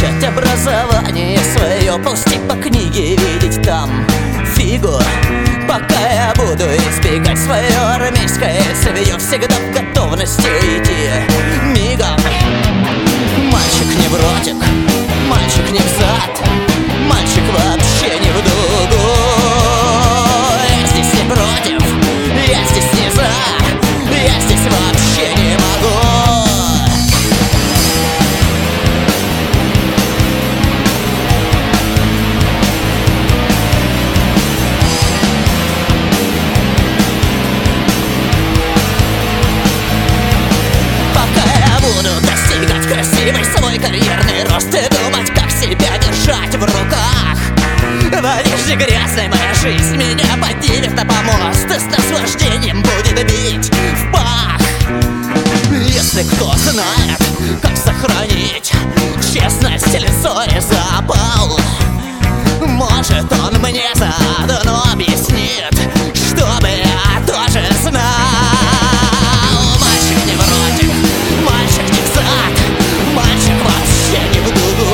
Получать образование свое, ползти по книге, видеть там фигу. Пока я буду избегать свое армейское цевье, всегда в готовности уйти мигом. Мальчик-невротик, мальчик не взад, мальчик вообще не в дугу. Я здесь не против, я здесь не за, я здесь вообще не могу. Достигать красивый свой карьерный рост и думать, как себя держать в руках. В одежде грязной моя жизнь меня поднимет на помост и с наслаждением будет бить в пах. Если кто знает, как сохранить честность, лицо и запал, может он мне заодно объяснит, чтобы я тоже знал. Мальчик не вроде, мальчик не взад, мальчик вообще не в дугу.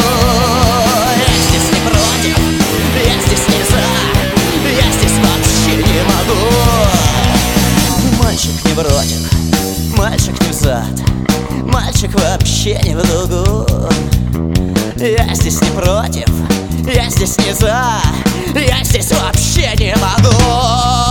Я здесь не против, я здесь не за, я здесь вообще не могу. Мальчик не против, мальчик не взад, мальчик вообще не в дугу. Я здесь не против, я здесь не за, я здесь вообще не могу.